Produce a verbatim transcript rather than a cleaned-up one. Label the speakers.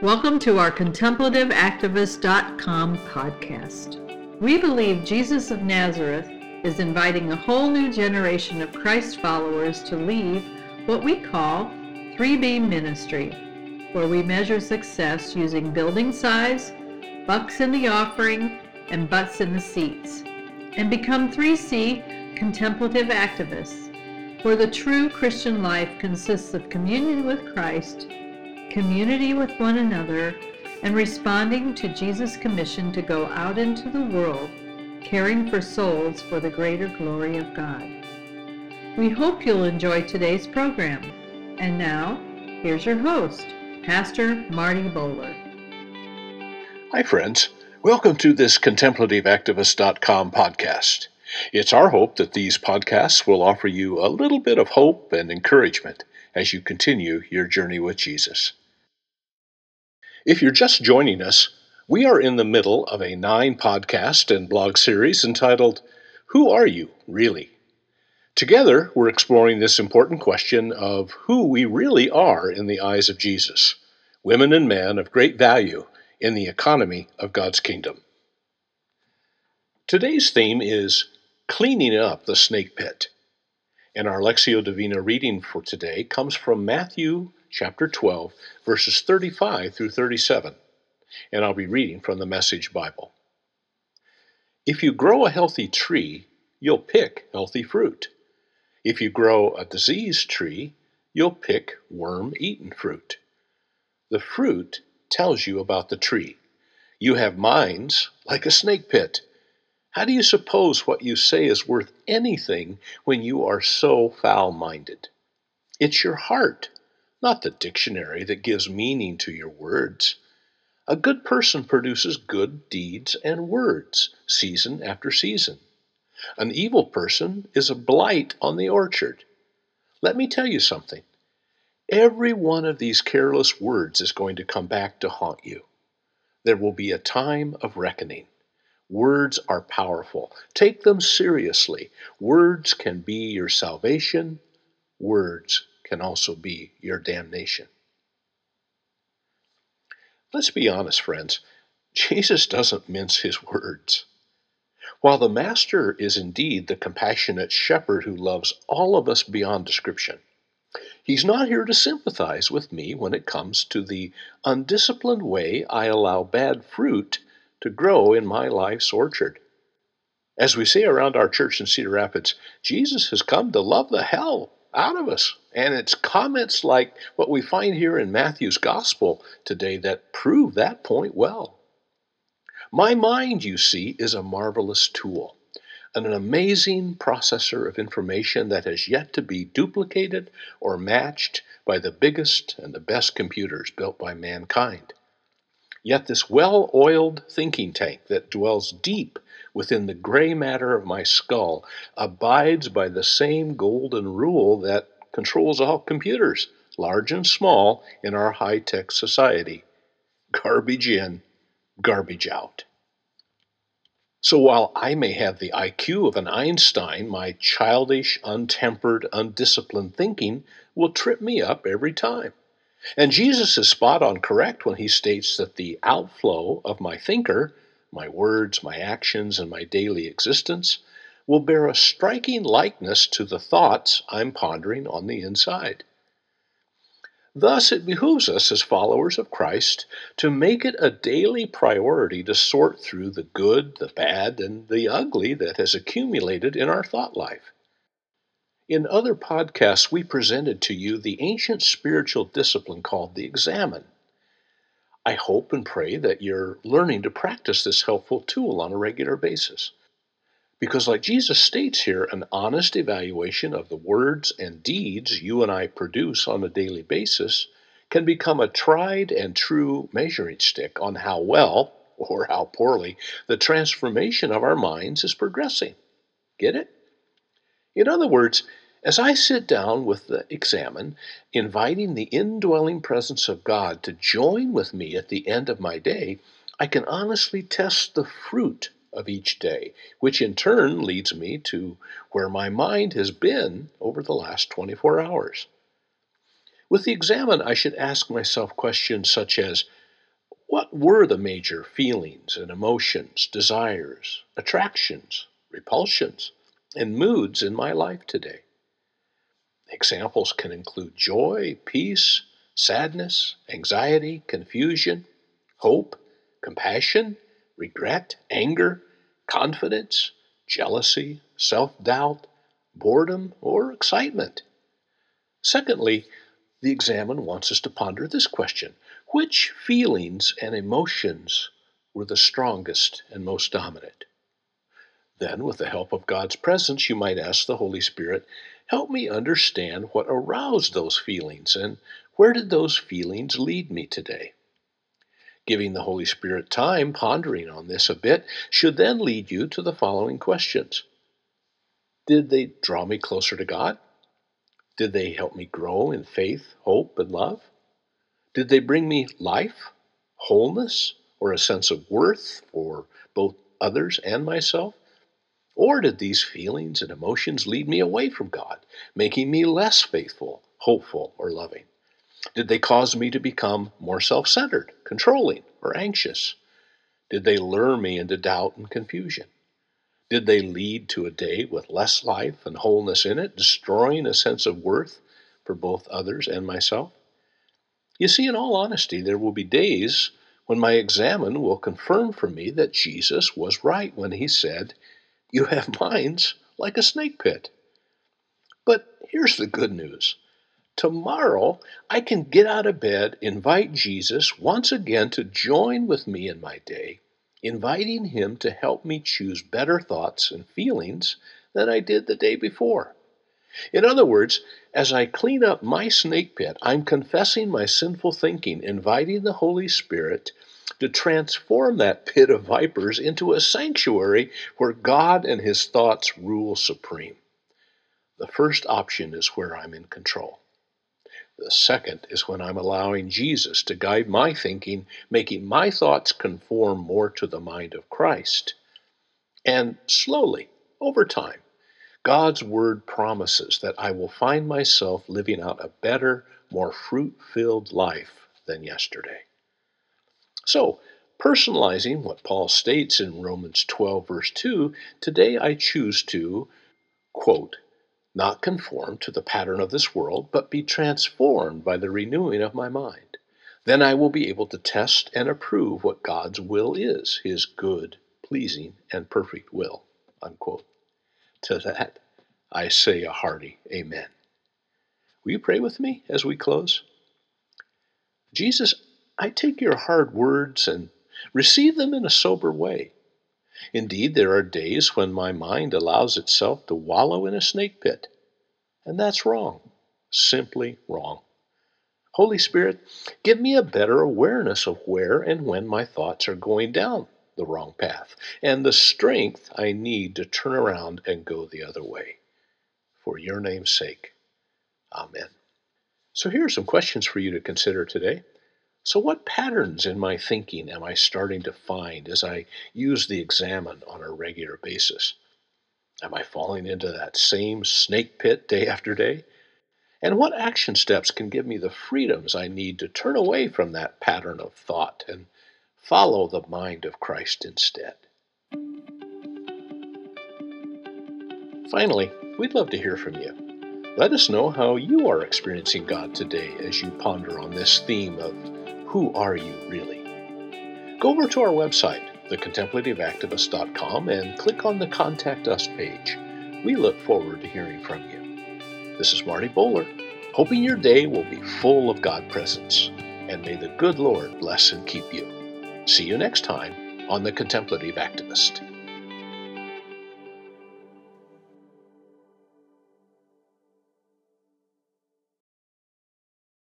Speaker 1: Welcome to our contemplative activist dot com podcast. We believe Jesus of Nazareth is inviting a whole new generation of Christ followers to leave what we call three B ministry, where we measure success using building size, bucks in the offering, and butts in the seats, and become three C contemplative activists, where the true Christian life consists of communion with Christ, community with one another, and responding to Jesus' commission to go out into the world, caring for souls for the greater glory of God. We hope you'll enjoy today's program. And now, here's your host, Pastor Marty Bowler.
Speaker 2: Hi, friends. Welcome to this contemplative activist dot com podcast. It's our hope that these podcasts will offer you a little bit of hope and encouragement as you continue your journey with Jesus. If you're just joining us, we are in the middle of a nine podcast and blog series entitled, Who Are You, Really? Together, we're exploring this important question of who we really are in the eyes of Jesus, women and men of great value in the economy of God's kingdom. Today's theme is cleaning up the snake pit. And our Lectio Divina reading for today comes from Matthew chapter twelve, verses thirty-five through thirty-seven. And I'll be reading from the Message Bible. If you grow a healthy tree, you'll pick healthy fruit. If you grow a diseased tree, you'll pick worm-eaten fruit. The fruit tells you about the tree. You have minds like a snake pit. How do you suppose what you say is worth anything when you are so foul-minded? It's your heart, not the dictionary, that gives meaning to your words. A good person produces good deeds and words, season after season. An evil person is a blight on the orchard. Let me tell you something. Every one of these careless words is going to come back to haunt you. There will be a time of reckoning. Words are powerful. Take them seriously. Words can be your salvation. Words can also be your damnation. Let's be honest, friends. Jesus doesn't mince his words. While the Master is indeed the compassionate shepherd who loves all of us beyond description, he's not here to sympathize with me when it comes to the undisciplined way I allow bad fruit to grow in my life's orchard. As we say around our church in Cedar Rapids, Jesus has come to love the hell out of us. And it's comments like what we find here in Matthew's Gospel today that prove that point well. My mind, you see, is a marvelous tool, an amazing processor of information that has yet to be duplicated or matched by the biggest and the best computers built by mankind. Yet this well-oiled thinking tank that dwells deep within the gray matter of my skull abides by the same golden rule that controls all computers, large and small, in our high-tech society. Garbage in, garbage out. So while I may have the I Q of an Einstein, my childish, untempered, undisciplined thinking will trip me up every time. And Jesus is spot on correct when he states that the outflow of my thinker, my words, my actions, and my daily existence, will bear a striking likeness to the thoughts I'm pondering on the inside. Thus, it behooves us as followers of Christ to make it a daily priority to sort through the good, the bad, and the ugly that has accumulated in our thought life. In other podcasts, we presented to you the ancient spiritual discipline called the Examen. I hope and pray that you're learning to practice this helpful tool on a regular basis. Because like Jesus states here, an honest evaluation of the words and deeds you and I produce on a daily basis can become a tried and true measuring stick on how well, or how poorly, the transformation of our minds is progressing. Get it? In other words, as I sit down with the Examen, inviting the indwelling presence of God to join with me at the end of my day, I can honestly test the fruit of each day, which in turn leads me to where my mind has been over the last twenty-four hours. With the Examen, I should ask myself questions such as, What were the major feelings and emotions, desires, attractions, repulsions, and moods in my life today? Examples can include joy, peace, sadness, anxiety, confusion, hope, compassion, regret, anger, confidence, jealousy, self-doubt, boredom, or excitement. Secondly, the examiner wants us to ponder this question: which feelings and emotions were the strongest and most dominant? Then, with the help of God's presence, you might ask the Holy Spirit, help me understand what aroused those feelings and where did those feelings lead me today? Giving the Holy Spirit time pondering on this a bit should then lead you to the following questions. Did they draw me closer to God? Did they help me grow in faith, hope, and love? Did they bring me life, wholeness, or a sense of worth for both others and myself? Or did these feelings and emotions lead me away from God, making me less faithful, hopeful, or loving? Did they cause me to become more self-centered, controlling, or anxious? Did they lure me into doubt and confusion? Did they lead to a day with less life and wholeness in it, destroying a sense of worth for both others and myself? You see, in all honesty, there will be days when my examine will confirm for me that Jesus was right when he said, "You have minds like a snake pit." But here's the good news. Tomorrow, I can get out of bed, invite Jesus once again to join with me in my day, inviting him to help me choose better thoughts and feelings than I did the day before. In other words, as I clean up my snake pit, I'm confessing my sinful thinking, inviting the Holy Spirit to transform that pit of vipers into a sanctuary where God and his thoughts rule supreme. The first option is where I'm in control. The second is when I'm allowing Jesus to guide my thinking, making my thoughts conform more to the mind of Christ. And slowly, over time, God's word promises that I will find myself living out a better, more fruit-filled life than yesterday. So, personalizing what Paul states in Romans twelve, verse two, today I choose to, quote, not conform to the pattern of this world, but be transformed by the renewing of my mind. Then I will be able to test and approve what God's will is, his good, pleasing, and perfect will, unquote. To that, I say a hearty amen. Will you pray with me as we close? Jesus, I take your hard words and receive them in a sober way. Indeed, there are days when my mind allows itself to wallow in a snake pit, and that's wrong, simply wrong. Holy Spirit, give me a better awareness of where and when my thoughts are going down the wrong path, and the strength I need to turn around and go the other way. For your name's sake, amen. So here are some questions for you to consider today. So what patterns in my thinking am I starting to find as I use the examine on a regular basis? Am I falling into that same snake pit day after day? And what action steps can give me the freedoms I need to turn away from that pattern of thought and follow the mind of Christ instead? Finally, we'd love to hear from you. Let us know how you are experiencing God today as you ponder on this theme of who are you really? Go over to our website, the contemplative activist dot com, and click on the Contact Us page. We look forward to hearing from you. This is Marty Bowler, hoping your day will be full of God presence, and may the good Lord bless and keep you. See you next time on The Contemplative Activist.